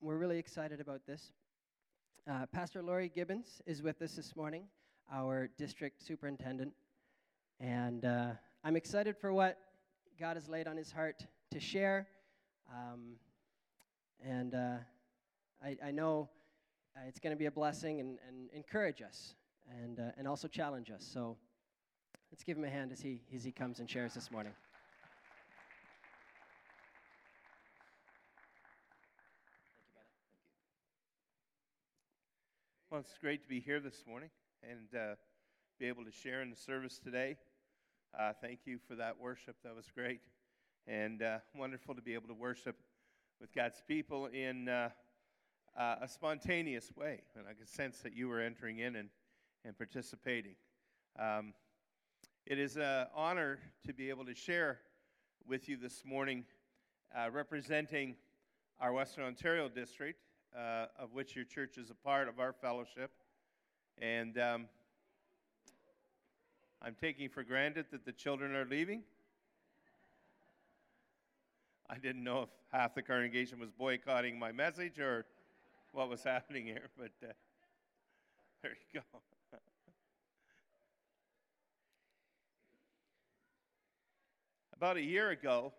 we're really excited about this. Pastor Laurie Gibbons is with us this morning, our district superintendent, and I'm excited for what God has laid on his heart to share, and I know it's going to be a blessing and encourage us and also challenge us. So let's give him a hand as he comes and shares this morning. Well, it's great to be here this morning and be able to share in the service today. Thank you for that worship. That was great. And wonderful to be able to worship with God's people in a spontaneous way. And I could sense that you were entering in and participating. It is an honor to be able to share with you this morning representing our Western Ontario district, of which your church is a part of our fellowship. And I'm taking for granted that the children are leaving. I didn't know if half the congregation was boycotting my message or what was happening here, but there you go. About a year ago,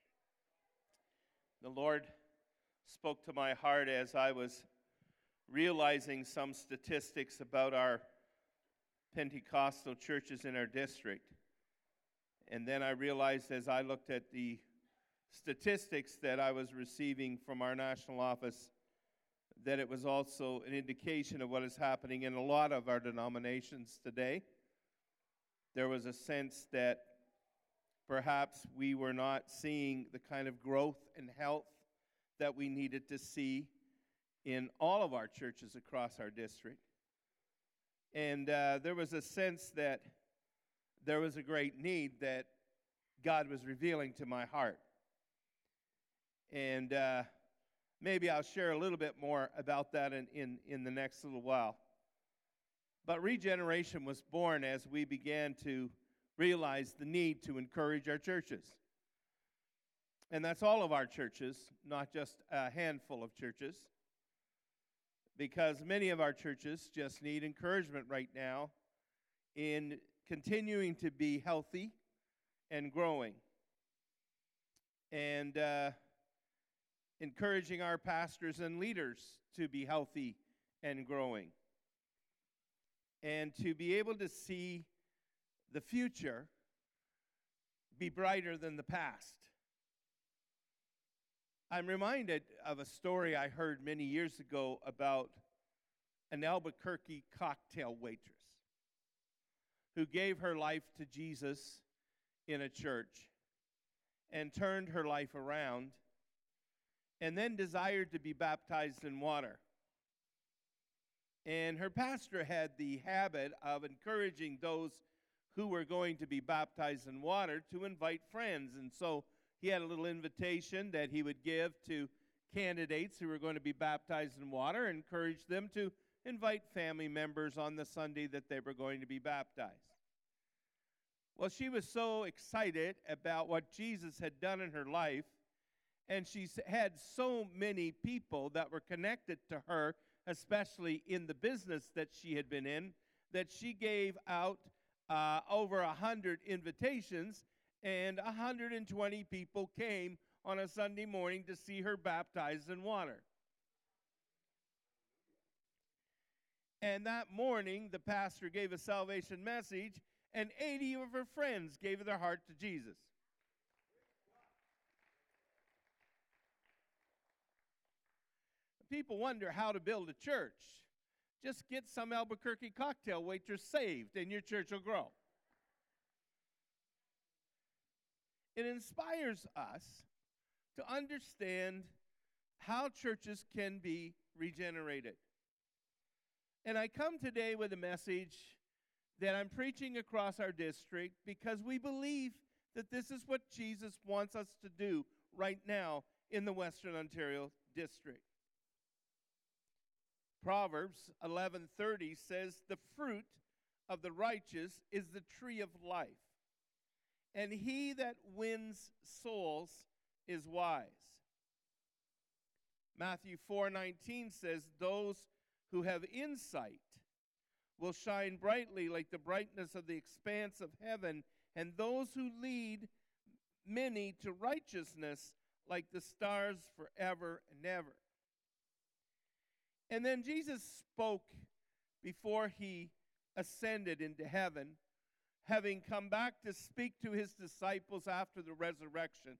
the Lord spoke to my heart as I was realizing some statistics about our Pentecostal churches in our district. And then I realized as I looked at the statistics that I was receiving from our national office that it was also an indication of what is happening in a lot of our denominations today. There was a sense that perhaps we were not seeing the kind of growth and health that we needed to see in all of our churches across our district. And there was a sense that there was a great need that God was revealing to my heart. And maybe I'll share a little bit more about that in the next little while. But regeneration was born as we began to realize the need to encourage our churches. And that's all of our churches, not just a handful of churches, because many of our churches just need encouragement right now in continuing to be healthy and growing, and encouraging our pastors and leaders to be healthy and growing, and to be able to see the future be brighter than the past. I'm reminded of a story I heard many years ago about an Albuquerque cocktail waitress who gave her life to Jesus in a church and turned her life around and then desired to be baptized in water. And her pastor had the habit of encouraging those who were going to be baptized in water to invite friends. And so he had a little invitation that he would give to candidates who were going to be baptized in water and encourage them to invite family members on the Sunday that they were going to be baptized. Well, she was so excited about what Jesus had done in her life, and she had so many people that were connected to her, especially in the business that she had been in, that she gave out over 100 invitations, and 120 people came on a Sunday morning to see her baptized in water. And that morning, the pastor gave a salvation message, and 80 of her friends gave their heart to Jesus. People wonder how to build a church. Just get some Albuquerque cocktail waitress saved, and your church will grow. It inspires us to understand how churches can be regenerated. And I come today with a message that I'm preaching across our district because we believe that this is what Jesus wants us to do right now in the Western Ontario district. Proverbs 11:30 says, "The fruit of the righteous is the tree of life, and he that wins souls is wise." Matthew 4:19 says, "Those who have insight will shine brightly like the brightness of the expanse of heaven, and those who lead many to righteousness like the stars forever and ever." And then Jesus spoke before he ascended into heaven, having come back to speak to his disciples after the resurrection.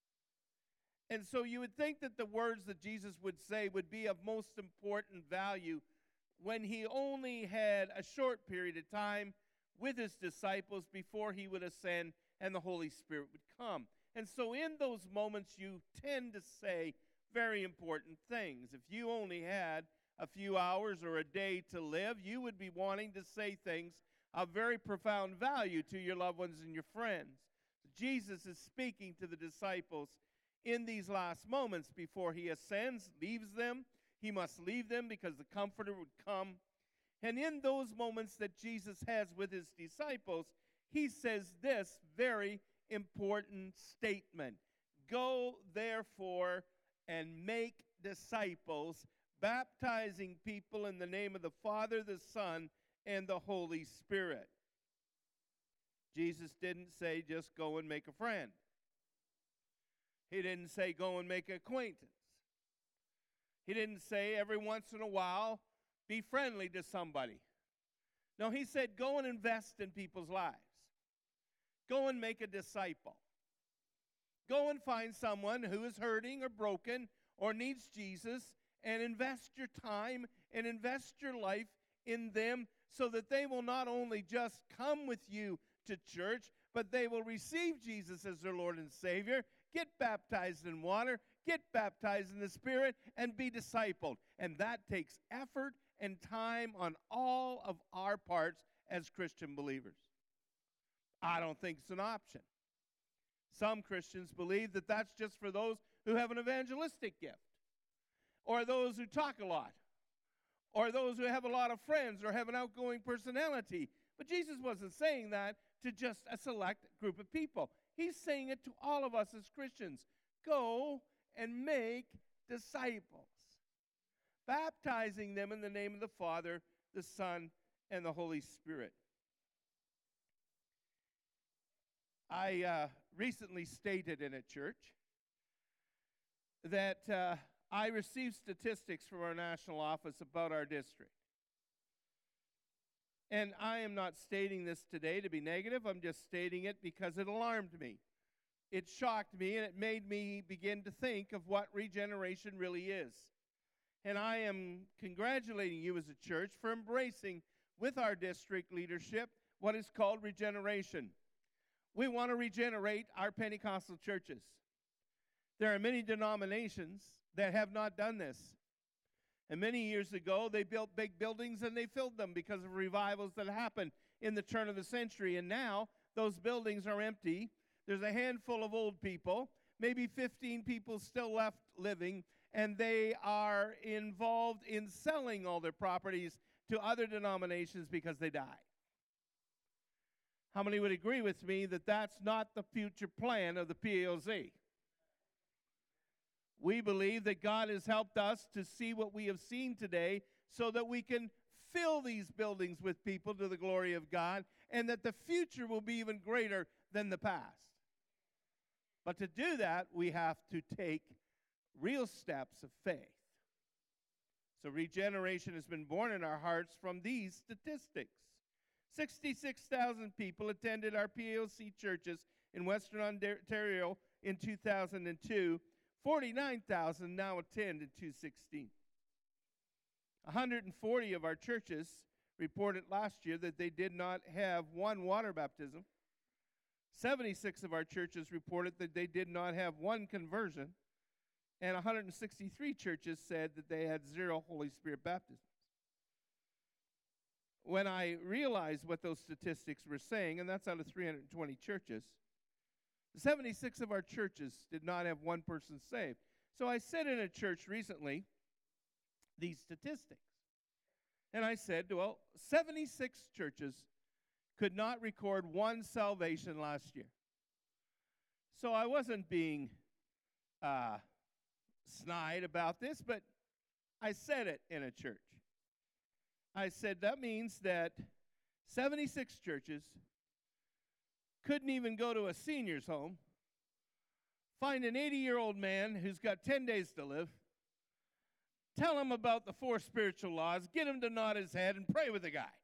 And so you would think that the words that Jesus would say would be of most important value when he only had a short period of time with his disciples before he would ascend and the Holy Spirit would come. And so in those moments, you tend to say very important things. If you only had a few hours or a day to live, you would be wanting to say things of very profound value to your loved ones and your friends. Jesus is speaking to the disciples in these last moments before he ascends, leaves them. He must leave them because the Comforter would come. And in those moments that Jesus has with his disciples, he says this very important statement: "Go, therefore, and make disciples, baptizing people in the name of the Father, the Son, and the Holy Spirit." Jesus didn't say just go and make a friend. He didn't say go and make an acquaintance. He didn't say every once in a while be friendly to somebody. No, he said go and invest in people's lives. Go and make a disciple. Go and find someone who is hurting or broken or needs Jesus, and invest your time and invest your life in them so that they will not only just come with you to church, but they will receive Jesus as their Lord and Savior, get baptized in water, get baptized in the Spirit, and be discipled. And that takes effort and time on all of our parts as Christian believers. I don't think it's an option. Some Christians believe that that's just for those who have an evangelistic gift, or those who talk a lot, or those who have a lot of friends or have an outgoing personality. But Jesus wasn't saying that to just a select group of people. He's saying it to all of us as Christians. Go and make disciples, baptizing them in the name of the Father, the Son, and the Holy Spirit. I recently stated in a church that I received statistics from our national office about our district. And I am not stating this today to be negative. I'm just stating it because it alarmed me. It shocked me, and it made me begin to think of what regeneration really is. And I am congratulating you as a church for embracing with our district leadership what is called regeneration. We want to regenerate our Pentecostal churches. There are many denominations that have not done this. And many years ago, they built big buildings and they filled them because of revivals that happened in the turn of the century. And now those buildings are empty. There's a handful of old people, maybe 15 people still left living, and they are involved in selling all their properties to other denominations because they died. How many would agree with me that that's not the future plan of the PAOZ? We believe that God has helped us to see what we have seen today so that we can fill these buildings with people to the glory of God, and that the future will be even greater than the past. But to do that, we have to take real steps of faith. So regeneration has been born in our hearts from these statistics. 66,000 people attended our PAOC churches in Western Ontario in 2002. 49,000 now attend in 2016. 140 of our churches reported last year that they did not have one water baptism. 76 of our churches reported that they did not have one conversion. And 163 churches said that they had 0 Holy Spirit baptisms. When I realized what those statistics were saying, and that's out of 320 churches, 76 of our churches did not have one person saved. So I said in a church recently these statistics. And I said, well, 76 churches could not record one salvation last year. So I wasn't being snide about this, but I said it in a church. I said that means that 76 churches couldn't even go to a senior's home, find an 80-year-old man who's got 10 days to live, tell him about the 4 spiritual laws, get him to nod his head, and pray with the guy.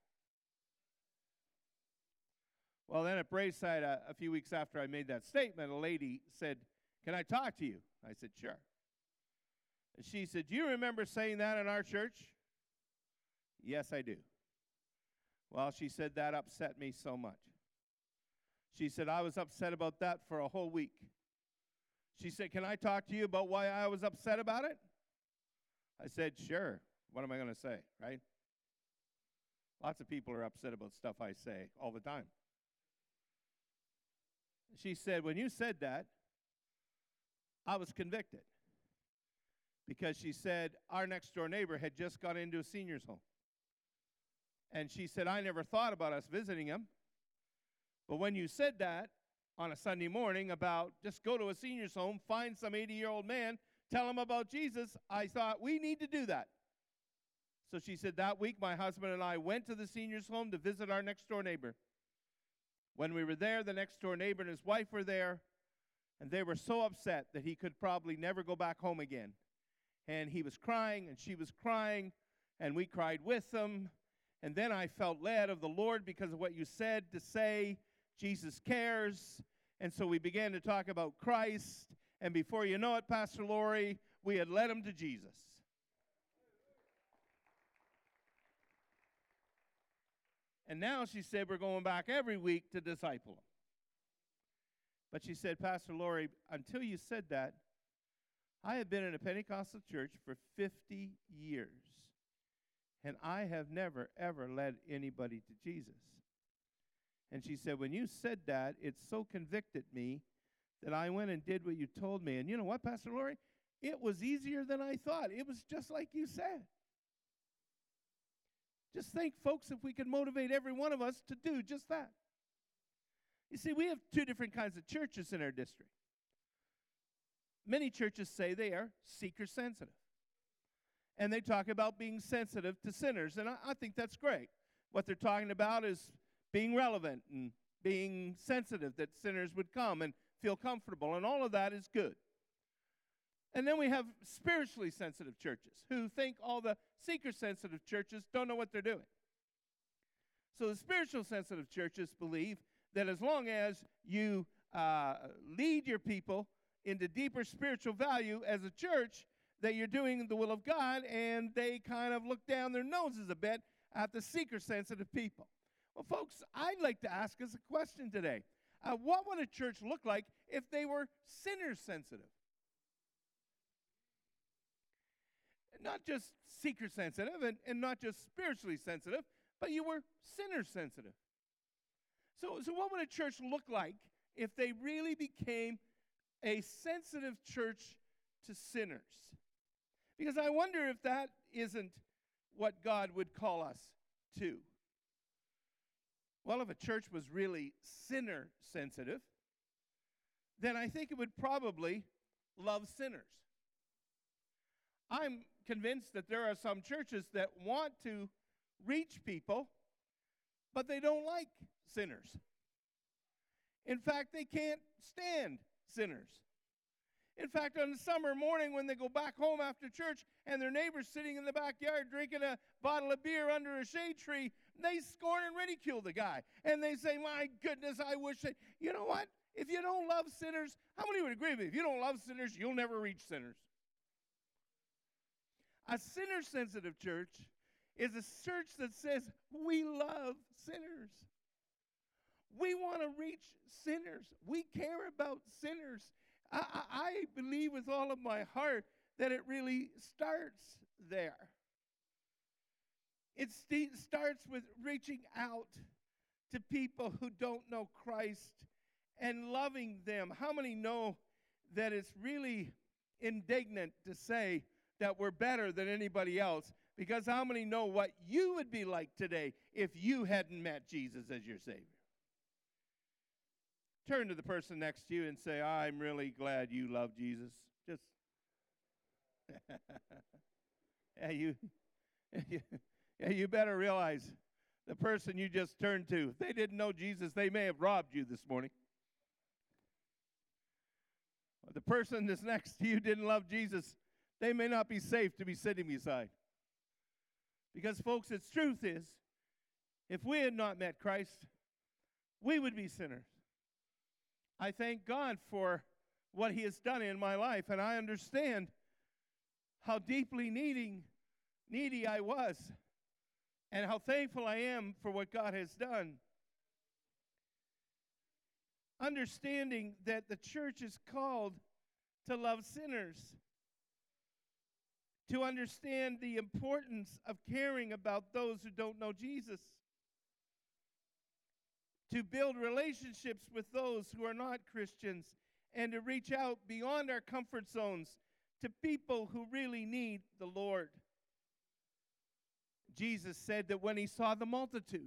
Well, then at Braeside, a few weeks after I made that statement, a lady said, "Can I talk to you?" I said, "Sure." And she said, "Do you remember saying that in our church?" "Yes, I do." Well, she said, that upset me so much. She said, I was upset about that for a whole week. She said, "Can I talk to you about why I was upset about it?" I said, "Sure. What am I going to say, right?" Lots of people are upset about stuff I say all the time. She said, "When you said that, I was convicted." Because she said our next door neighbor had just got into a senior's home. And she said, "I never thought about us visiting him. But when you said that on a Sunday morning about just go to a senior's home, find some 80-year-old man, tell him about Jesus, I thought we need to do that." So she said that week my husband and I went to the senior's home to visit our next door neighbor. When we were there, the next door neighbor and his wife were there, and they were so upset that he could probably never go back home again. And he was crying, and she was crying, and we cried with them. And then I felt led of the Lord because of what you said to say, Jesus cares. And so we began to talk about Christ. And before you know it, Pastor Lori, we had led him to Jesus. And now she said we're going back every week to disciple him. But she said, "Pastor Lori, until you said that, I have been in a Pentecostal church for 50 years. And I have never, ever led anybody to Jesus." And she said, "When you said that, it so convicted me that I went and did what you told me. And you know what, Pastor Lori? It was easier than I thought. It was just like you said." Just think, folks, if we could motivate every one of us to do just that. You see, we have 2 different kinds of churches in our district. Many churches say they are seeker sensitive. And they talk about being sensitive to sinners. And I think that's great. What they're talking about is being relevant and being sensitive that sinners would come and feel comfortable. And all of that is good. And then we have spiritually sensitive churches who think all the seeker-sensitive churches don't know what they're doing. So the spiritual sensitive churches believe that as long as you lead your people into deeper spiritual value as a church, that you're doing the will of God, and they kind of look down their noses a bit at the seeker-sensitive people. Well, folks, I'd like to ask us a question today. What would a church look like if they were sinner-sensitive? Not just seeker-sensitive and not just spiritually sensitive, but you were sinner-sensitive. So what would a church look like if they really became a sensitive church to sinners? Because I wonder if that isn't what God would call us to. Well, if a church was really sinner-sensitive, then I think it would probably love sinners. I'm convinced that there are some churches that want to reach people, but they don't like sinners. In fact, they can't stand sinners. In fact, on a summer morning when they go back home after church and their neighbor's sitting in the backyard drinking a bottle of beer under a shade tree, they scorn and ridicule the guy. And they say, "My goodness, I wish that..." You know what? If you don't love sinners, how many would agree with me? If you don't love sinners, you'll never reach sinners. A sinner-sensitive church is a church that says, we love sinners. We want to reach sinners. We care about sinners. I believe with all of my heart that it really starts there. It starts with reaching out to people who don't know Christ and loving them. How many know that it's really indignant to say that we're better than anybody else? Because how many know what you would be like today if you hadn't met Jesus as your Savior? Turn to the person next to you and say, "I'm really glad you love Jesus." Just Yeah, you better realize the person you just turned to, if they didn't know Jesus, they may have robbed you this morning. The person that's next to you didn't love Jesus, they may not be safe to be sitting beside. Because, folks, the truth is, if we had not met Christ, we would be sinners. I thank God for what He has done in my life, and I understand how deeply needy I was, and how thankful I am for what God has done. Understanding that the church is called to love sinners, to understand the importance of caring about those who don't know Jesus, to build relationships with those who are not Christians, and to reach out beyond our comfort zones to people who really need the Lord. Jesus said that when He saw the multitude,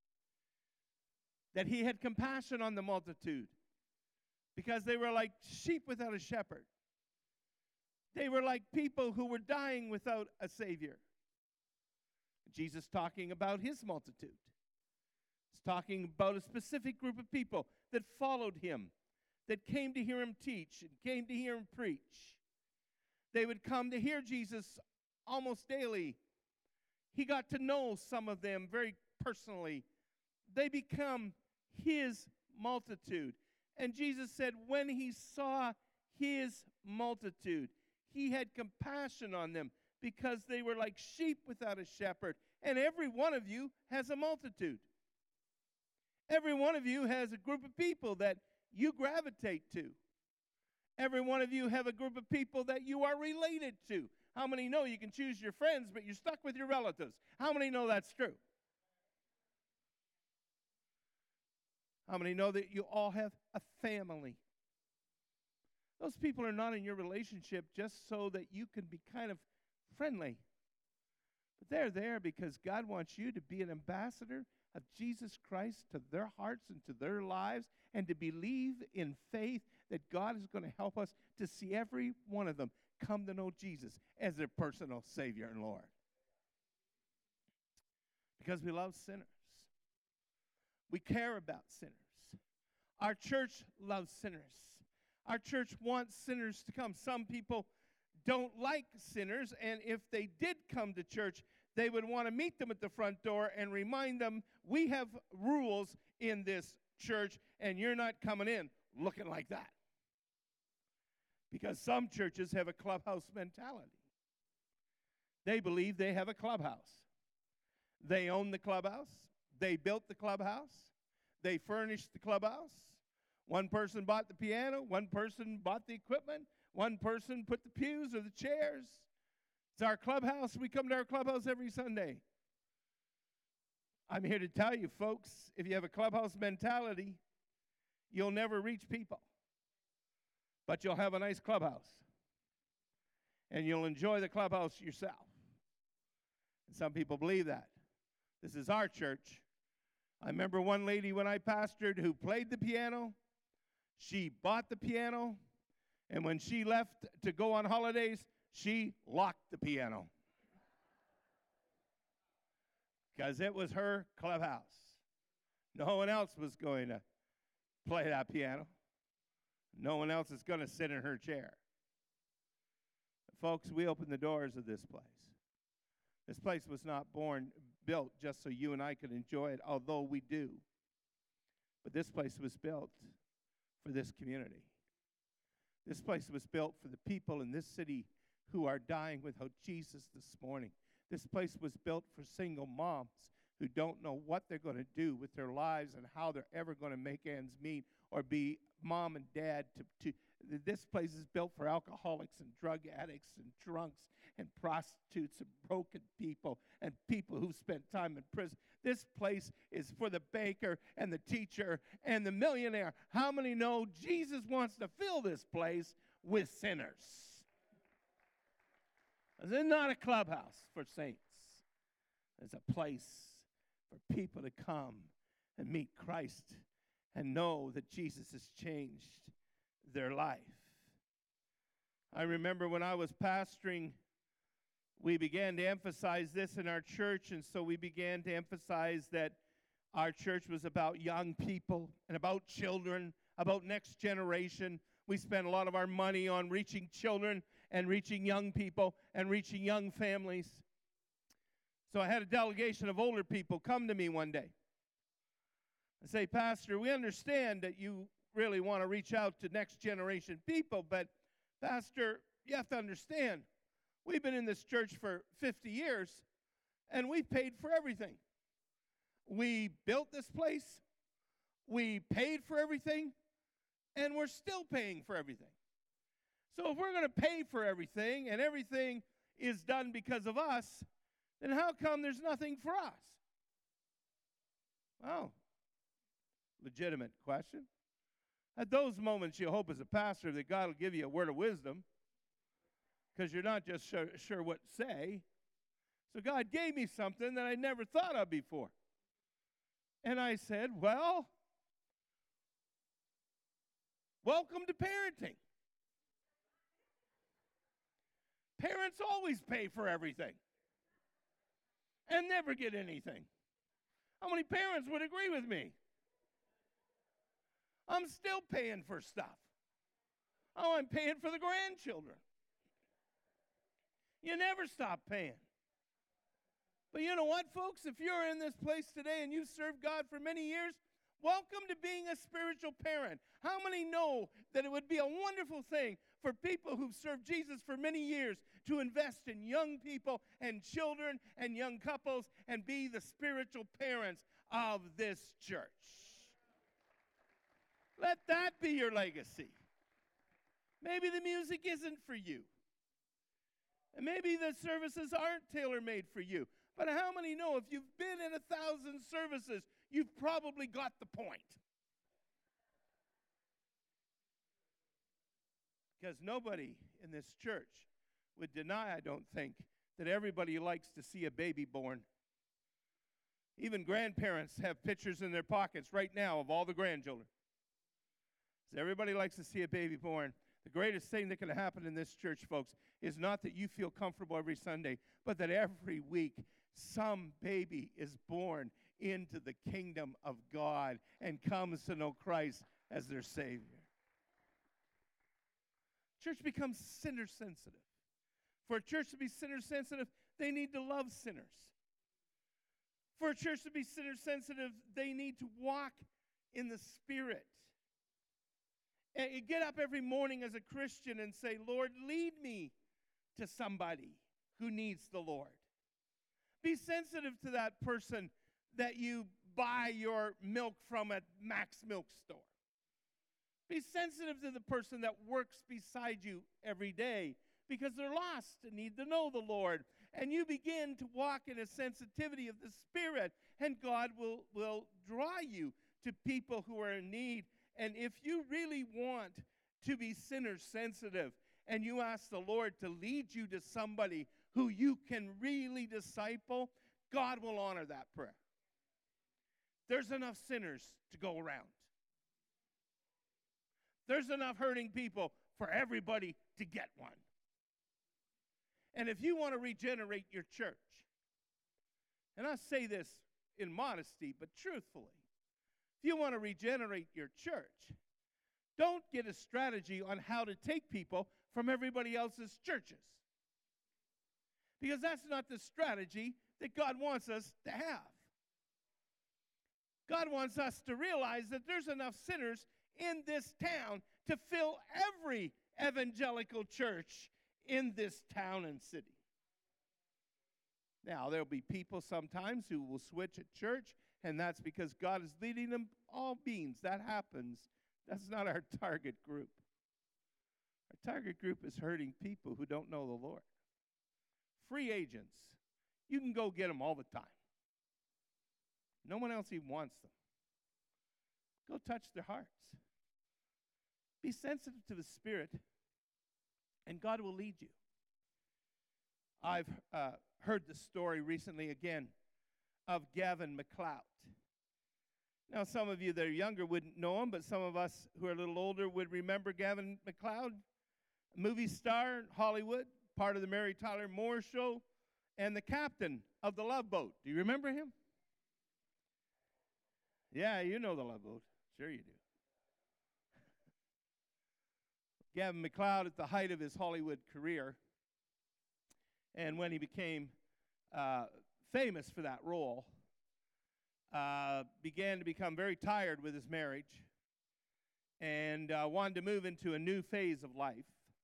that He had compassion on the multitude because they were like sheep without a shepherd. They were like people who were dying without a Savior. Jesus talking about His multitude. He's talking about a specific group of people that followed Him, that came to hear Him teach and came to hear Him preach. They would come to hear Jesus almost daily. He got to know some of them very personally. They become His multitude. And Jesus said when He saw His multitude, He had compassion on them because they were like sheep without a shepherd. And every one of you has a multitude. Every one of you has a group of people that you gravitate to. Every one of you have a group of people that you are related to. How many know you can choose your friends, but you're stuck with your relatives? How many know that's true? How many know that you all have a family? Those people are not in your relationship just so that you can be kind of friendly. But they're there because God wants you to be an ambassador of Jesus Christ to their hearts and to their lives, and to believe in faith that God is going to help us to see every one of them come to know Jesus as their personal Savior and Lord. Because we love sinners. We care about sinners. Our church loves sinners. Our church wants sinners to come. Some people don't like sinners, and if they did come to church, they would want to meet them at the front door and remind them, we have rules in this church, and you're not coming in looking like that. Because some churches have a clubhouse mentality. They believe they have a clubhouse. They own the clubhouse. They built the clubhouse. They furnished the clubhouse. One person bought the piano. One person bought the equipment. One person put the pews or the chairs. It's our clubhouse. We come to our clubhouse every Sunday. I'm here to tell you, folks, if you have a clubhouse mentality, you'll never reach people. But you'll have a nice clubhouse. And you'll enjoy the clubhouse yourself. And some people believe that. This is our church. I remember one lady when I pastored who played the piano. She bought the piano. And when she left to go on holidays, she locked the piano. Because it was her clubhouse. No one else was going to play that piano. No one else is going to sit in her chair. Folks, we opened the doors of this place. This place was not built just so you and I could enjoy it, although we do. But this place was built for this community. This place was built for the people in this city who are dying without Jesus this morning. This place was built for single moms who don't know what they're going to do with their lives and how they're ever going to make ends meet or be mom and dad. This place is built for alcoholics and drug addicts and drunks and prostitutes and broken people and people who've spent time in prison. This place is for the baker and the teacher and the millionaire. How many know Jesus wants to fill this place with sinners? This is not a clubhouse for saints. It's a place for people to come and meet Christ and know that Jesus has changed their life. I remember when I was pastoring, we began to emphasize this in our church, and so we began to emphasize that our church was about young people and about children, about next generation. We spent a lot of our money on reaching children and reaching young people and reaching young families. So I had a delegation of older people come to me one day and say, Pastor, we understand that you really want to reach out to next generation people, but Pastor, you have to understand, we've been in this church for 50 years, and we've paid for everything. We built this place, we paid for everything, and we're still paying for everything. So if we're going to pay for everything, and everything is done because of us, then how come there's nothing for us? Well, legitimate question. At those moments, you hope as a pastor that God will give you a word of wisdom, because you're not just sure what to say. So God gave me something that I never thought of before. And I said, well, welcome to parenting. Parents always pay for everything and never get anything. How many parents would agree with me? I'm still paying for stuff. Oh, I'm paying for the grandchildren. You never stop paying. But you know what, folks? If you're in this place today and you've served God for many years, welcome to being a spiritual parent. How many know that it would be a wonderful thing for people who've served Jesus for many years to invest in young people and children and young couples and be the spiritual parents of this church? Let that be your legacy. Maybe the music isn't for you. And maybe the services aren't tailor-made for you. But how many know if you've been in 1,000 services, you've probably got the point? Because nobody in this church would deny, I don't think, that everybody likes to see a baby born. Even grandparents have pictures in their pockets right now of all the grandchildren. So everybody likes to see a baby born. The greatest thing that can happen in this church, folks, is not that you feel comfortable every Sunday, but that every week some baby is born into the kingdom of God and comes to know Christ as their Savior. Church becomes sinner sensitive. For a church to be sinner sensitive, they need to love sinners. For a church to be sinner sensitive, they need to walk in the Spirit. And you get up every morning as a Christian and say, Lord, lead me to somebody who needs the Lord. Be sensitive to that person that you buy your milk from at Mac's Milk Store. Be sensitive to the person that works beside you every day because they're lost and need to know the Lord. And you begin to walk in a sensitivity of the Spirit, and God will draw you to people who are in need. And if you really want to be sinner sensitive and you ask the Lord to lead you to somebody who you can really disciple, God will honor that prayer. There's enough sinners to go around. There's enough hurting people for everybody to get one. And if you want to regenerate your church, and I say this in modesty, but truthfully, if you want to regenerate your church, don't get a strategy on how to take people from everybody else's churches. Because that's not the strategy that God wants us to have. God wants us to realize that there's enough sinners in this town to fill every evangelical church in this town and city. Now, there'll be people sometimes who will switch at church, and that's because God is leading them all beans. That happens. That's not our target group. Our target group is hurting people who don't know the Lord. Free agents. You can go get them all the time. No one else even wants them. Go touch their hearts. Be sensitive to the Spirit, and God will lead you. I've heard the story recently again of Gavin MacLeod. Now, some of you that are younger wouldn't know him, but some of us who are a little older would remember Gavin MacLeod. movie star in Hollywood, part of the Mary Tyler Moore Show, and the captain of the Love Boat. Do you remember him? Yeah, you know the Love Boat. Sure you do. Gavin MacLeod at the height of his Hollywood career, and when he became famous for that role, began to become very tired with his marriage and wanted to move into a new phase of life,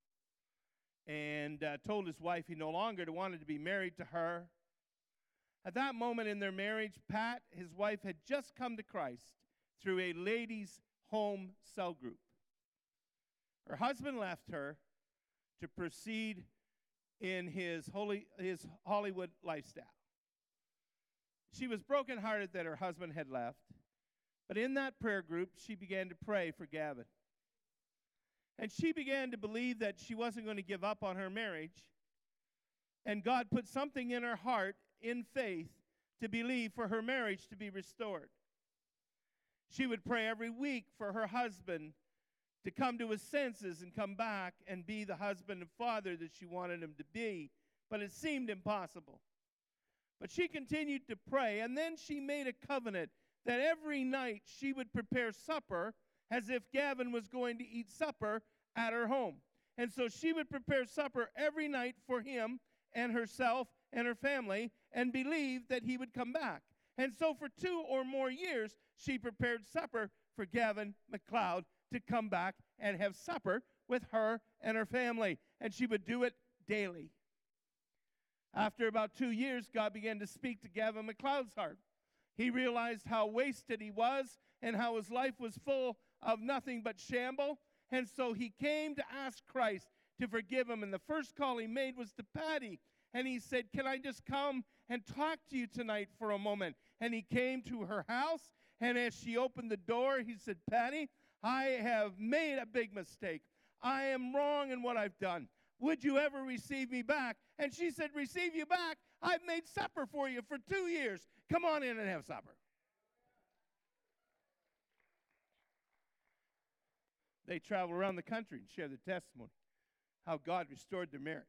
and told his wife he no longer wanted to be married to her. At that moment in their marriage, Pat, his wife, had just come to Christ through a ladies' home cell group. Her husband left her to proceed in his Hollywood lifestyle. She was brokenhearted that her husband had left, but in that prayer group, she began to pray for Gavin. And she began to believe that she wasn't going to give up on her marriage, and God put something in her heart in faith to believe for her marriage to be restored. She would pray every week for her husband to come to his senses and come back and be the husband and father that she wanted him to be, but it seemed impossible. But she continued to pray, and then she made a covenant that every night she would prepare supper as if Gavin was going to eat supper at her home. And so she would prepare supper every night for him and herself and her family and believe that he would come back. And so for 2 or more years, she prepared supper for Gavin MacLeod to come back and have supper with her and her family. And she would do it daily. After about 2 years, God began to speak to Gavin MacLeod's heart. He realized how wasted he was and how his life was full of nothing but shamble. And so he came to ask Christ to forgive him. And the first call he made was to Patty. And he said, "Can I just come and talk to you tonight for a moment?" And he came to her house. And as she opened the door, he said, "Patty, I have made a big mistake. I am wrong in what I've done. Would you ever receive me back?" And she said, "Receive you back? I've made supper for you for 2 years. Come on in and have supper." They travel around the country and share the testimony, how God restored their marriage.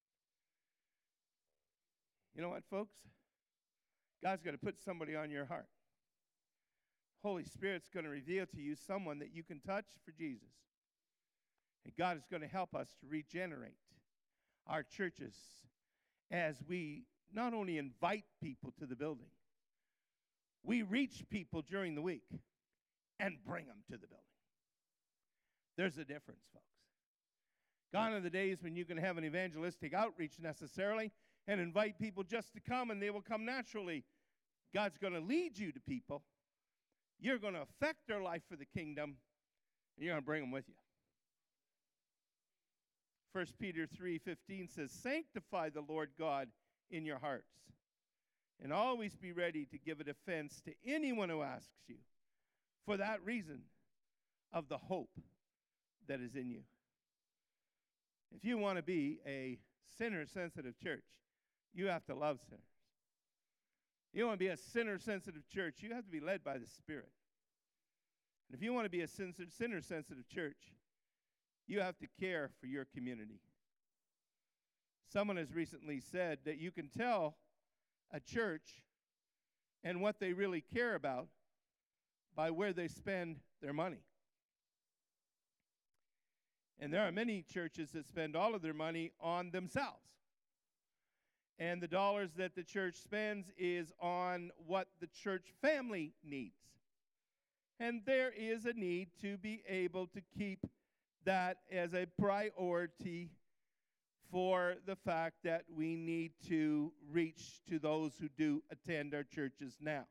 You know what, folks? God's going to put somebody on your heart. Holy Spirit's going to reveal to you someone that you can touch for Jesus. And God is going to help us to regenerate our churches as we not only invite people to the building, we reach people during the week and bring them to the building. There's a difference, folks. Gone are the days when you can have an evangelistic outreach necessarily and invite people just to come and they will come naturally. God's going to lead you to people. You're going to affect their life for the kingdom, and you're going to bring them with you. 1 Peter 3:15 says, "Sanctify the Lord God in your hearts, and always be ready to give a defense to anyone who asks you, for that reason of the hope that is in you." If you want to be a sinner-sensitive church, you have to love sinners. You want to be a sinner-sensitive church, you have to be led by the Spirit. And if you want to be a sinner-sensitive church, you have to care for your community. Someone has recently said that you can tell a church and what they really care about by where they spend their money. And there are many churches that spend all of their money on themselves. And the dollars that the church spends is on what the church family needs. And there is a need to be able to keep that as a priority for the fact that we need to reach to those who do attend our churches now.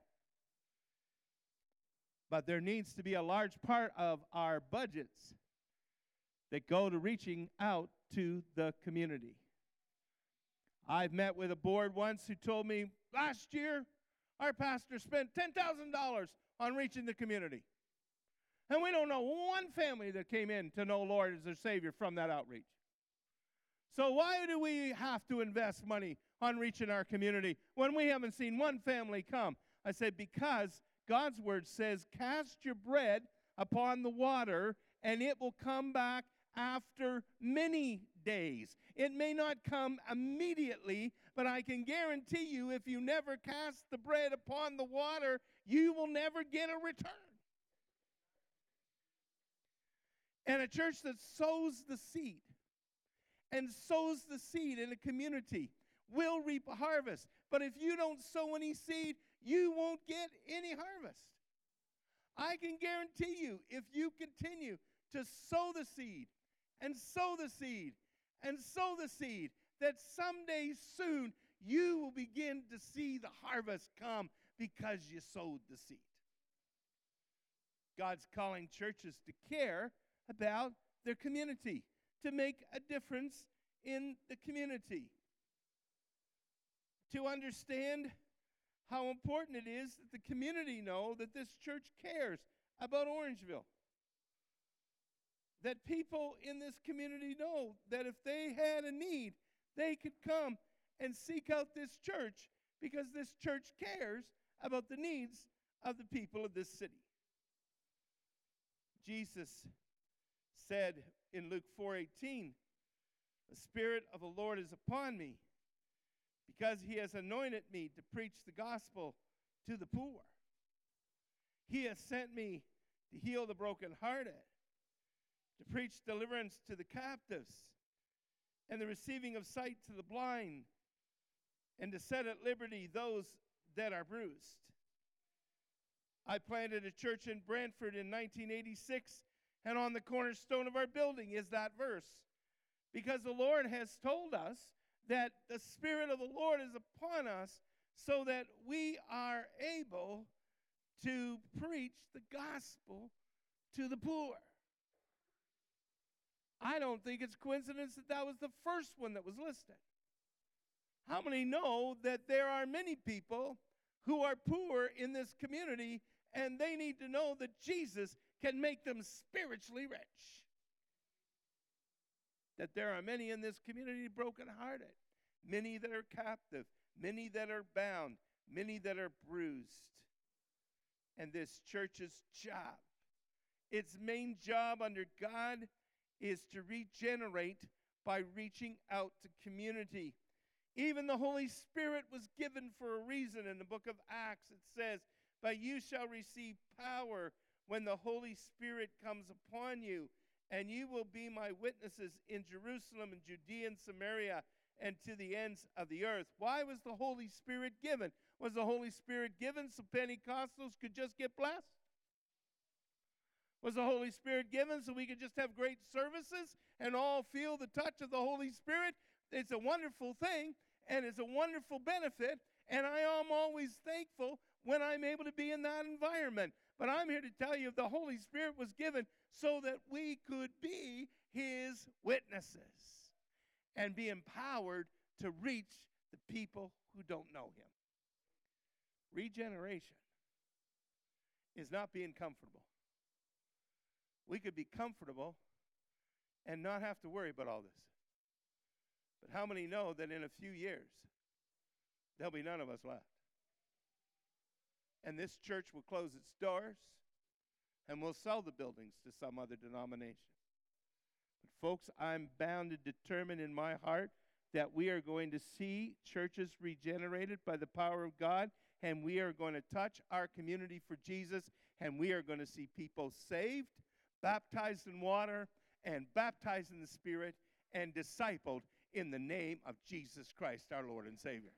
But there needs to be a large part of our budgets that go to reaching out to the community. I've met with a board once who told me last year our pastor spent $10,000 on reaching the community. And we don't know one family that came in to know Lord as their Savior from that outreach. So why do we have to invest money on reaching our community when we haven't seen one family come? I said, because God's word says, cast your bread upon the water, and it will come back after many days. It may not come immediately, but I can guarantee you if you never cast the bread upon the water, you will never get a return. And a church that sows the seed and sows the seed in a community will reap a harvest. But if you don't sow any seed, you won't get any harvest. I can guarantee you, if you continue to sow the seed and sow the seed and sow the seed, that someday soon you will begin to see the harvest come because you sowed the seed. God's calling churches to care about their community, to make a difference in the community, to understand how important it is that the community know that this church cares about Orangeville. That people in this community know that if they had a need, they could come and seek out this church because this church cares about the needs of the people of this city. Jesus said in Luke 4:18, "The Spirit of the Lord is upon me, because he has anointed me to preach the gospel to the poor. He has sent me to heal the brokenhearted, to preach deliverance to the captives, and the receiving of sight to the blind, and to set at liberty those that are bruised." I planted a church in Brantford in 1986, and on the cornerstone of our building is that verse, because the Lord has told us that the Spirit of the Lord is upon us so that we are able to preach the gospel to the poor. I don't think it's coincidence that that was the first one that was listed. How many know that there are many people who are poor in this community, and they need to know that Jesus can make them spiritually rich? That there are many in this community brokenhearted, many that are captive, many that are bound, many that are bruised. And this church's job, its main job under God, is to regenerate by reaching out to community. Even the Holy Spirit was given for a reason. In the book of Acts, it says, "But you shall receive power when the Holy Spirit comes upon you, and you will be my witnesses in Jerusalem and Judea and Samaria and to the ends of the earth." Why was the Holy Spirit given? Was the Holy Spirit given so Pentecostals could just get blessed? Was the Holy Spirit given so we could just have great services and all feel the touch of the Holy Spirit? It's a wonderful thing, and it's a wonderful benefit, and I am always thankful when I'm able to be in that environment. But I'm here to tell you the Holy Spirit was given so that we could be his witnesses and be empowered to reach the people who don't know him. Regeneration is not being comfortable. We could be comfortable and not have to worry about all this. But how many know that in a few years, there'll be none of us left? And this church will close its doors, and we'll sell the buildings to some other denomination. But folks, I'm bound and determined in my heart that we are going to see churches regenerated by the power of God, and we are going to touch our community for Jesus, and we are going to see people saved, baptized in water, and baptized in the Spirit, and discipled in the name of Jesus Christ, our Lord and Savior.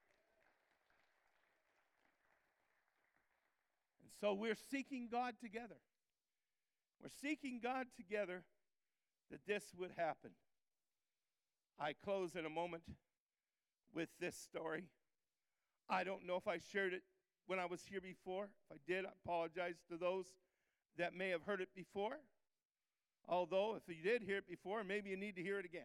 And so we're seeking God together. We're seeking God together that this would happen. I close in a moment with this story. I don't know if I shared it when I was here before. If I did, I apologize to those that may have heard it before. Although, if you did hear it before, maybe you need to hear it again.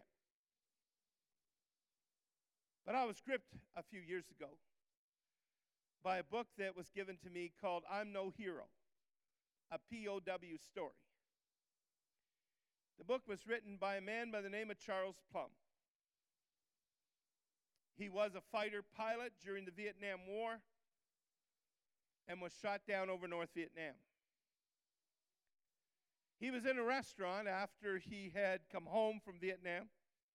But I was gripped a few years ago by a book that was given to me called I'm No Hero, a POW story. The book was written by a man by the name of Charles Plumb. He was a fighter pilot during the Vietnam War and was shot down over North Vietnam. He was in a restaurant after he had come home from Vietnam.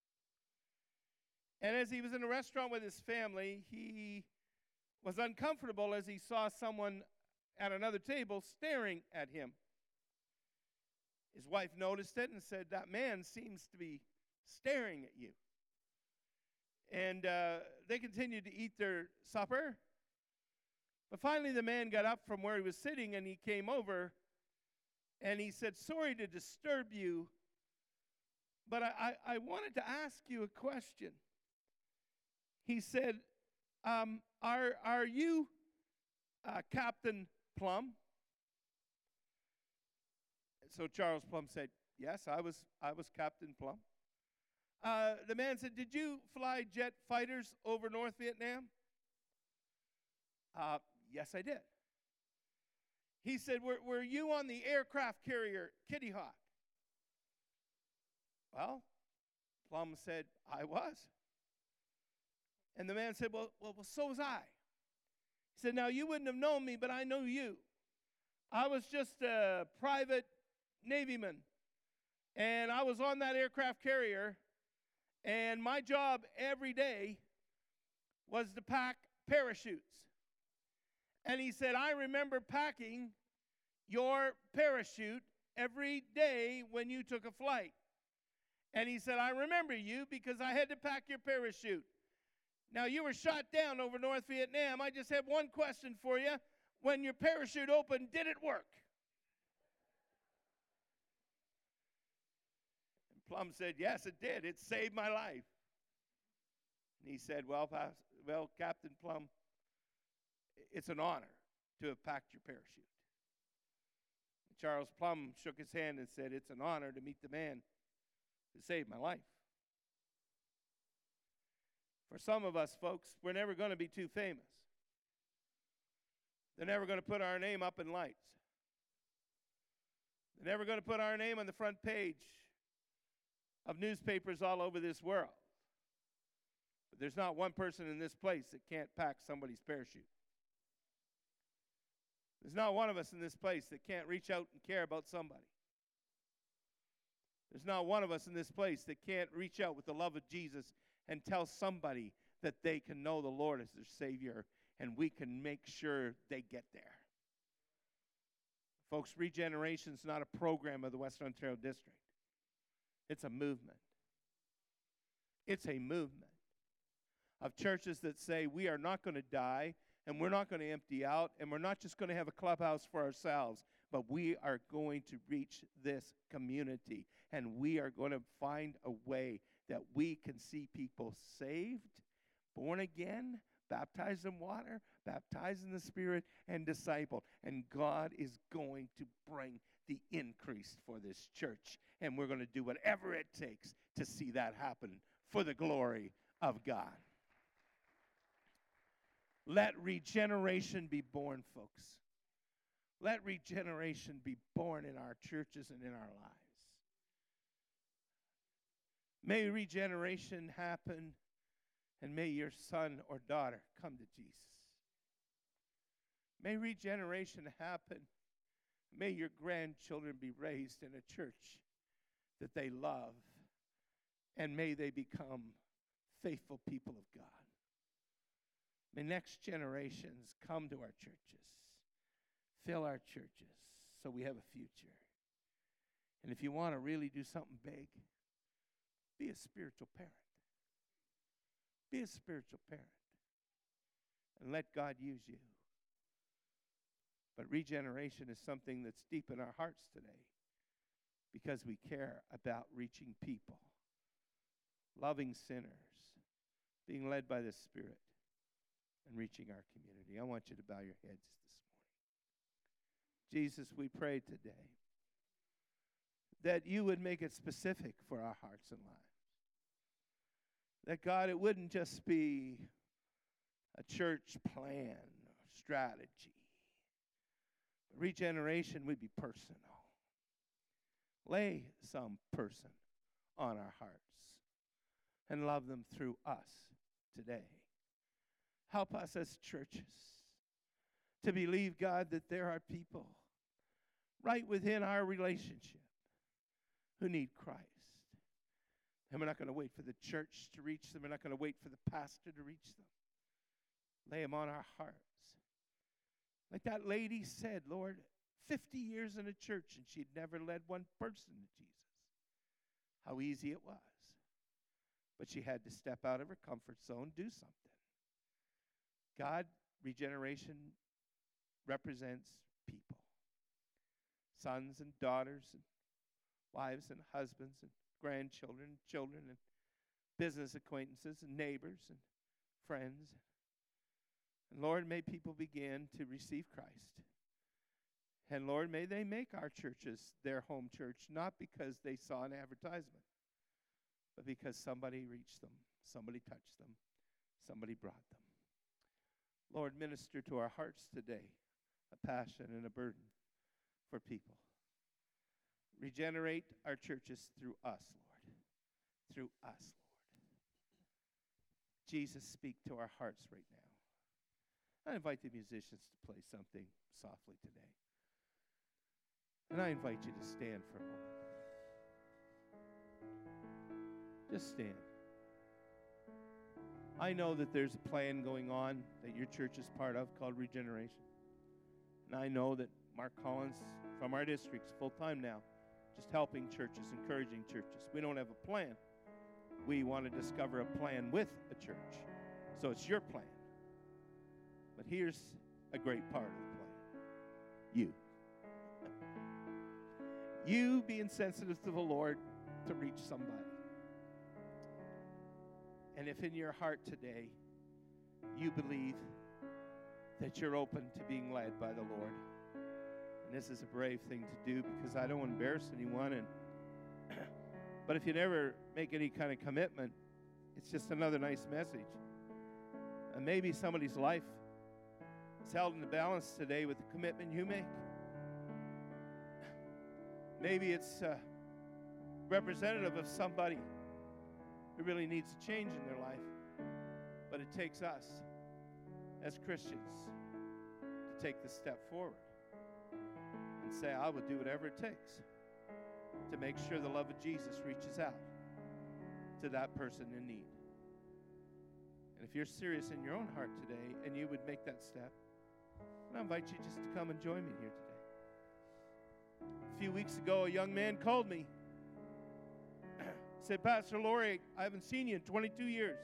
And as he was in a restaurant with his family, he was uncomfortable as he saw someone at another table staring at him. His wife noticed it and said, "That man seems to be staring at you." And they continued to eat their supper. But finally the man got up from where he was sitting and he came over and he said, "Sorry to disturb you, but I wanted to ask you a question." He said, are you Captain Plum? So Charles Plum said, "Yes, I was Captain Plum." The man said, "Did you fly jet fighters over North Vietnam?" "Yes, I did." He said, were you on the aircraft carrier Kitty Hawk?" Well, Plum said, "I was." And the man said, well, so was I. He said, "Now, you wouldn't have known me, but I know you. I was just a private Navyman, and I was on that aircraft carrier, and my job every day was to pack parachutes." And he said, "I remember packing your parachute every day when you took a flight." And he said, "I remember you because I had to pack your parachute. Now, you were shot down over North Vietnam. I just have one question for you. When your parachute opened, did it work?" And Plum said, "Yes, it did. It saved my life." And he said, well, Captain Plum, it's an honor to have packed your parachute." And Charles Plum shook his hand and said, "It's an honor to meet the man who saved my life." For some of us, folks, we're never going to be too famous. They're never going to put our name up in lights. They're never going to put our name on the front page of newspapers all over this world. But there's not one person in this place that can't pack somebody's parachute. There's not one of us in this place that can't reach out and care about somebody. There's not one of us in this place that can't reach out with the love of Jesus and tell somebody that they can know the Lord as their Savior, and we can make sure they get there. Folks, regeneration is not a program of the Western Ontario District. It's a movement. It's a movement of churches that say we are not going to die, and we're not going to empty out, and we're not just going to have a clubhouse for ourselves, but we are going to reach this community, and we are going to find a way that we can see people saved, born again, baptized in water, baptized in the Spirit, and discipled. And God is going to bring the increase for this church, and we're going to do whatever it takes to see that happen for the glory of God. Let regeneration be born, folks. Let regeneration be born in our churches and in our lives. May regeneration happen, and may your son or daughter come to Jesus. May regeneration happen. May your grandchildren be raised in a church that they love, and may they become faithful people of God. May next generations come to our churches, fill our churches, so we have a future. And if you want to really do something big, be a spiritual parent. Be a spiritual parent. And let God use you. But regeneration is something that's deep in our hearts today because we care about reaching people, loving sinners, being led by the Spirit, and reaching our community. I want you to bow your heads this morning. Jesus, we pray today that you would make it specific for our hearts and lives. That, God, it wouldn't just be a church plan or strategy. Regeneration would be personal. Lay some person on our hearts and love them through us today. Help us as churches to believe, God, that there are people right within our relationships who need Christ. And we're not going to wait for the church to reach them. We're not going to wait for the pastor to reach them. Lay them on our hearts. Like that lady said, Lord, 50 years in a church and she'd never led one person to Jesus. How easy it was. But she had to step out of her comfort zone, do something. God, regeneration represents people. Sons and daughters and wives and husbands and grandchildren, children and business acquaintances and neighbors and friends. And Lord, may people begin to receive Christ. And Lord, may they make our churches their home church, not because they saw an advertisement, but because somebody reached them, somebody touched them, somebody brought them. Lord, minister to our hearts today a passion and a burden for people. Regenerate our churches through us, Lord. Through us, Lord. Jesus, speak to our hearts right now. I invite the musicians to play something softly today. And I invite you to stand for a moment. Just stand. I know that there's a plan going on that your church is part of called Regeneration. And I know that Mark Collins from our district is full-time now, just helping churches, encouraging churches. We don't have a plan. We want to discover a plan with a church. So it's your plan. But here's a great part of the plan. You. You being sensitive to the Lord to reach somebody. And if in your heart today you believe that you're open to being led by the Lord, and this is a brave thing to do because I don't want to embarrass anyone, but if you never make any kind of commitment, it's just another nice message. And maybe somebody's life is held in the balance today with the commitment you make. Maybe it's representative of somebody who really needs a change in their life. But it takes us as Christians to take the step forward and say, I will do whatever it takes to make sure the love of Jesus reaches out to that person in need. And if you're serious in your own heart today and you would make that step, I invite you just to come and join me here today. A few weeks ago, a young man called me. Said, Pastor Laurie, I haven't seen you in 22 years.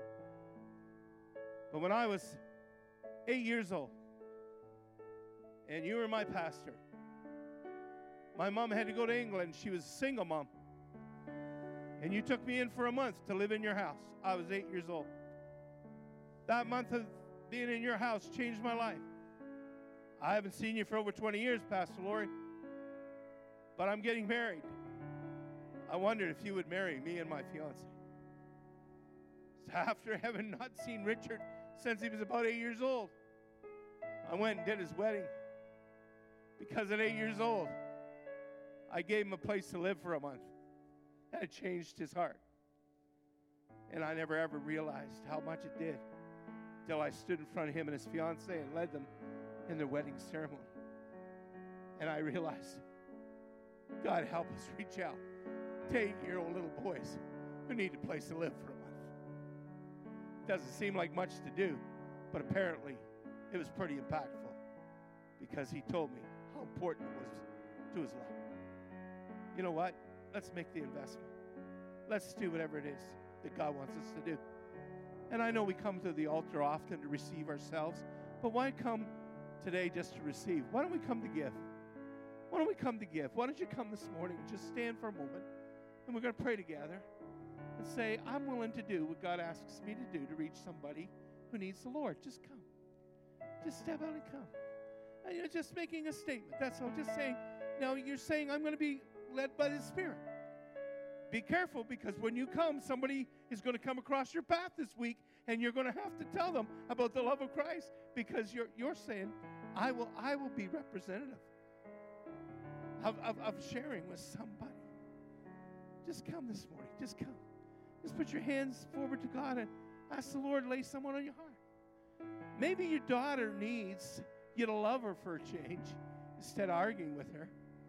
But when I was 8 years old, and you were my pastor, my mom had to go to England. She was a single mom. And you took me in for a month to live in your house. I was 8 years old. That month of being in your house changed my life. I haven't seen you for over 20 years, Pastor Laurie, but I'm getting married. I wondered if you would marry me and my fiance. So after having not seen Richard since he was about 8 years old, I went and did his wedding. Because at 8 years old, I gave him a place to live for a month. And it changed his heart. And I never ever realized how much it did until I stood in front of him and his fiance and led them in their wedding ceremony. And I realized, God help us reach out to 8-year-old little boys who need a place to live for a month. Doesn't seem like much to do, but apparently it was pretty impactful because he told me how important it was to his life. You know what? Let's make the investment. Let's do whatever it is that God wants us to do. And I know we come to the altar often to receive ourselves, but why come today just to receive? Why don't we come to give? Why don't we come to give? Why don't you come this morning and just stand for a moment, and we're going to pray together and say, I'm willing to do what God asks me to do to reach somebody who needs the Lord. Just come. Just step out and come. And you're just making a statement. That's all. Just saying, now you're saying, I'm going to be led by the Spirit. Be careful, because when you come, somebody is going to come across your path this week, and you're going to have to tell them about the love of Christ, because you're saying, I will be representative of sharing with somebody. Just come this morning. Just come. Just put your hands forward to God and ask the Lord to lay someone on your heart. Maybe your daughter needs you to love her for a change instead of arguing with her.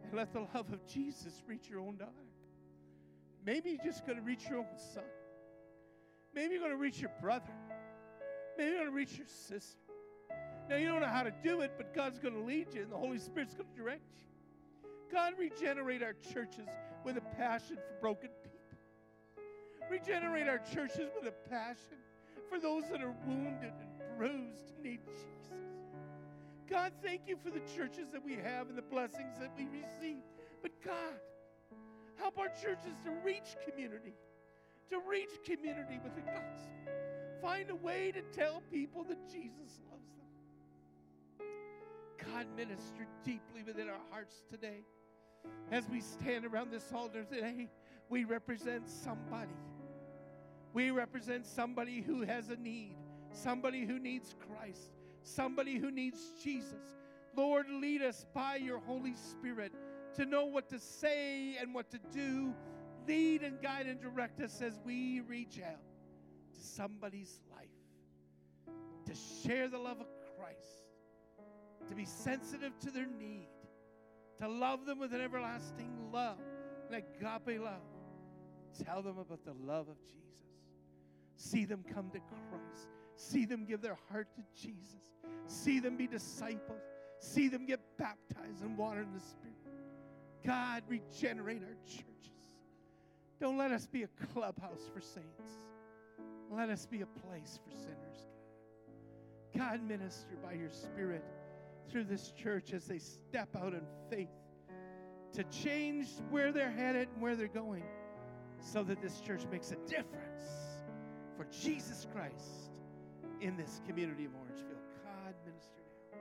And let the love of Jesus reach your own daughter. Maybe you're just going to reach your own son. Maybe you're going to reach your brother. Maybe you're going to reach your sister. Now, you don't know how to do it, but God's going to lead you, and the Holy Spirit's going to direct you. God, regenerate our churches with a passion for broken people. Regenerate our churches with a passion for those that are wounded and bruised and need Jesus. God, thank you for the churches that we have and the blessings that we receive. But God, help our churches to reach community with the gospel. Find a way to tell people that Jesus loves them. God, minister deeply within our hearts today. As we stand around this altar today, we represent somebody. We represent somebody who has a need, somebody who needs Christ, somebody who needs Jesus. Lord, lead us by your Holy Spirit to know what to say and what to do. Lead and guide and direct us as we reach out to somebody's life, to share the love of Christ, to be sensitive to their need, to love them with an everlasting love, an agape love. Tell them about the love of Jesus. See them come to Christ. See them give their heart to Jesus. See them be discipled. See them get baptized in water and the Spirit. God, regenerate our churches. Don't let us be a clubhouse for saints. Let us be a place for sinners. God, minister by your Spirit through this church as they step out in faith to change where they're headed and where they're going, so that this church makes a difference for Jesus Christ in this community of Orangeville. God, minister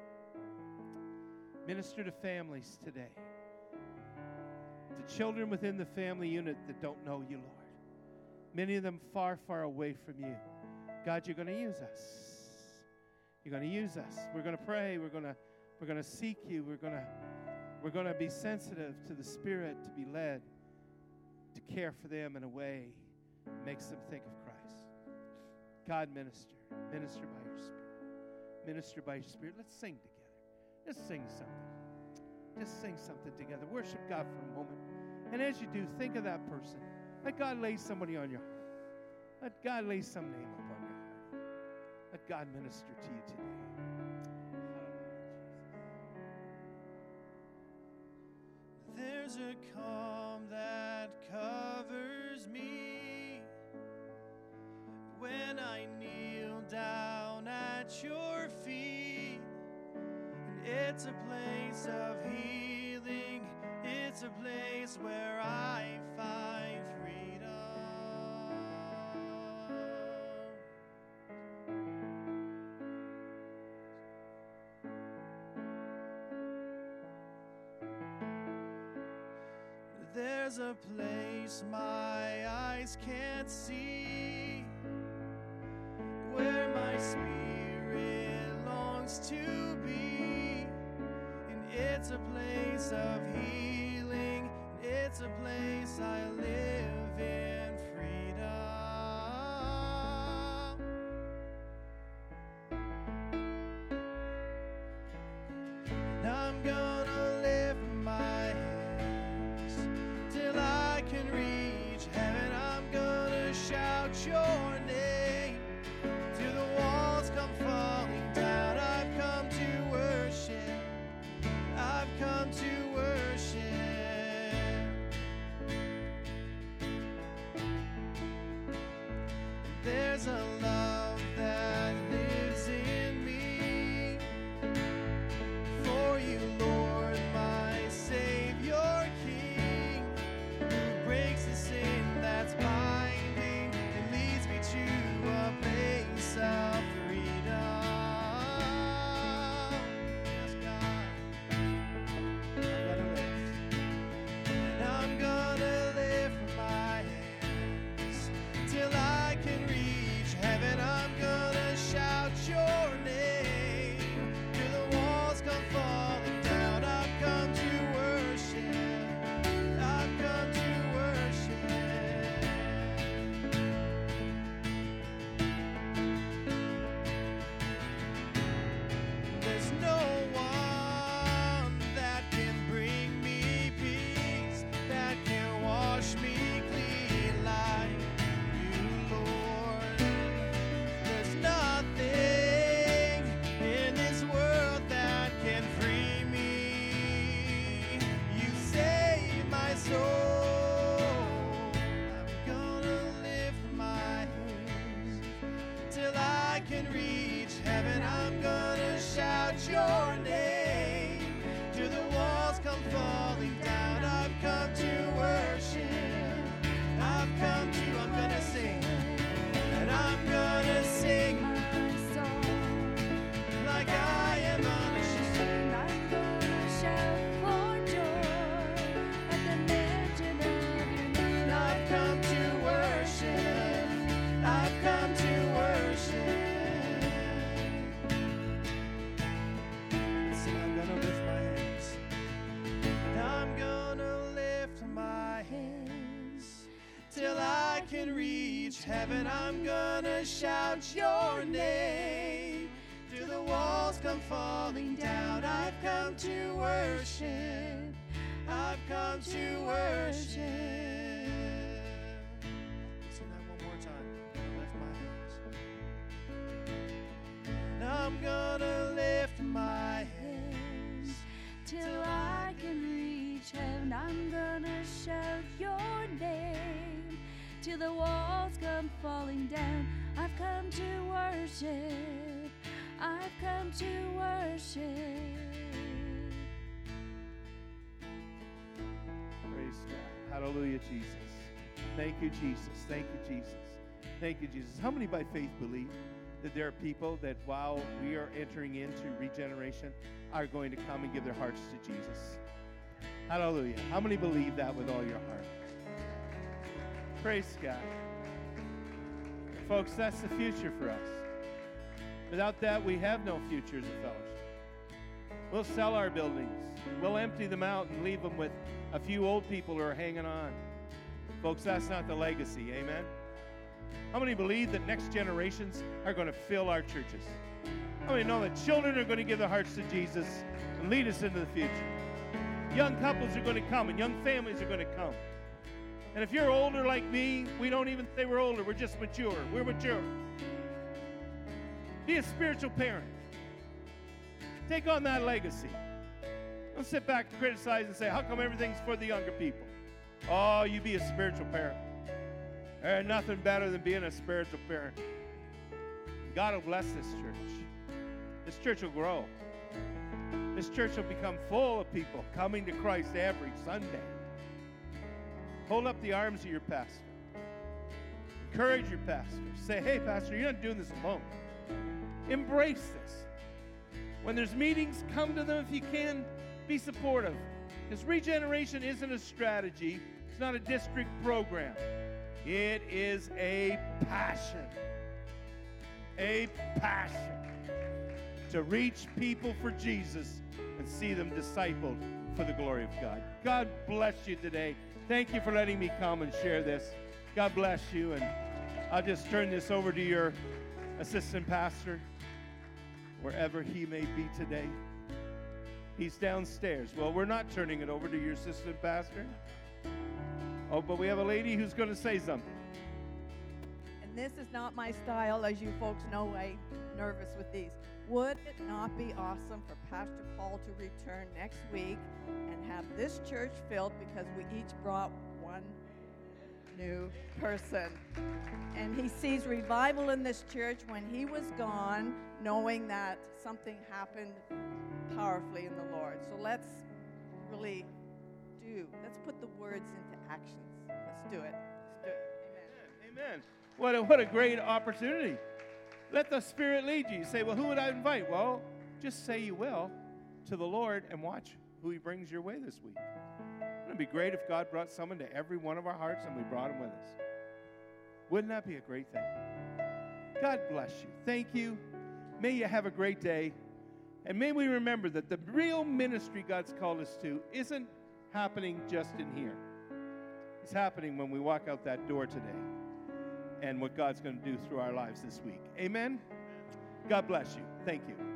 now. Minister to families today, to children within the family unit that don't know you, Lord. Many of them far, far away from you. God, you're going to use us. You're going to use us. We're going to pray. We're going to seek you. We're going to be sensitive to the Spirit, to be led, to care for them in a way that makes them think of Christ. God, minister. Minister by your Spirit. Minister by your Spirit. Let's sing together. Just sing something. Just sing something together. Worship God for a moment. And as you do, think of that person. Let God lay somebody on your heart. Let God lay some name upon your heart. Let God minister to you today. There's a calm that covers me when I kneel down at your feet. And it's a place of healing. It's a place where I find freedom. There's a place my eyes can't see, where my spirit longs to be. And it's a place of healing. It's a place I live in freedom. And I'm gonna lift my hands till I can reach heaven. I'm gonna shout your name till the walls come falling down. I've come to worship. I've come to worship. There's a love that lives in me for you, Lord, my Savior King, who breaks the sin that's binding and leads me to a place of freedom. Yes, God. And I'm gonna lift my hands till I can reach heaven. shout your name. Till the walls come falling down. I've come to worship. I'm gonna sing. And I'm gonna sing like I am unashamed. I'm gonna shout for joy at the mention of your name. I've come to worship. I've come to worship. Sing, I'm gonna lift my hands. And I'm gonna lift my hands till I can reach heaven. I'm gonna shout your name till the walls come falling down. I've come to worship. I've come to worship. Sing that one more time. Lift my hands. And I'm gonna lift my hands Till I can reach heaven, I'm gonna shout your name. Till the walls come falling down, I've come to worship. I've come to worship. Praise God. Hallelujah, Jesus. Thank you, Jesus. Thank you, Jesus. Thank you, Jesus. How many by faith believe that there are people that while we are entering into regeneration are going to come and give their hearts to Jesus? Hallelujah. How many believe that with all your heart? Praise God. Folks, that's the future for us. Without that, we have no future as a fellowship. We'll sell our buildings. We'll empty them out and leave them with a few old people who are hanging on. Folks, that's not the legacy. Amen? How many believe that next generations are going to fill our churches? How many know that children are going to give their hearts to Jesus and lead us into the future? Young couples are going to come and young families are going to come. And if you're older like me, we don't even say we're older. We're just mature. We're mature. Be a spiritual parent. Take on that legacy. Don't sit back and criticize and say, how come everything's for the younger people? Oh, you be a spiritual parent. There's nothing better than being a spiritual parent. God will bless this church. This church will grow. This church will become full of people coming to Christ every Sunday. Hold up the arms of your pastor. Encourage your pastor. Say, hey, pastor, you're not doing this alone. Embrace this. When there's meetings, come to them if you can. Be supportive. Because regeneration isn't a strategy. It's not a district program. It is a passion. A passion to reach people for Jesus and see them discipled for the glory of God. God bless you today. Thank you for letting me come and share this. God bless you. And I'll just turn this over to your assistant pastor, wherever he may be today. He's downstairs. Well, we're not turning it over to your assistant pastor. Oh, but we have a lady who's going to say something. And this is not my style, as you folks know. I'm nervous with these. Would it not be awesome for Pastor Paul to return next week and have this church filled, because we each brought one new person? And he sees revival in this church when he was gone, knowing that something happened powerfully in the Lord. So let's really let's put the words into actions. Let's do it. Let's do it. Amen. Amen. What a great opportunity. Let the Spirit lead you. You say, well, who would I invite? Well, just say you will to the Lord and watch who he brings your way this week. Wouldn't it be great if God brought someone to every one of our hearts and we brought him with us? Wouldn't that be a great thing? God bless you. Thank you. May you have a great day. And may we remember that the real ministry God's called us to isn't happening just in here. It's happening when we walk out that door today and what God's going to do through our lives this week. Amen? God bless you. Thank you.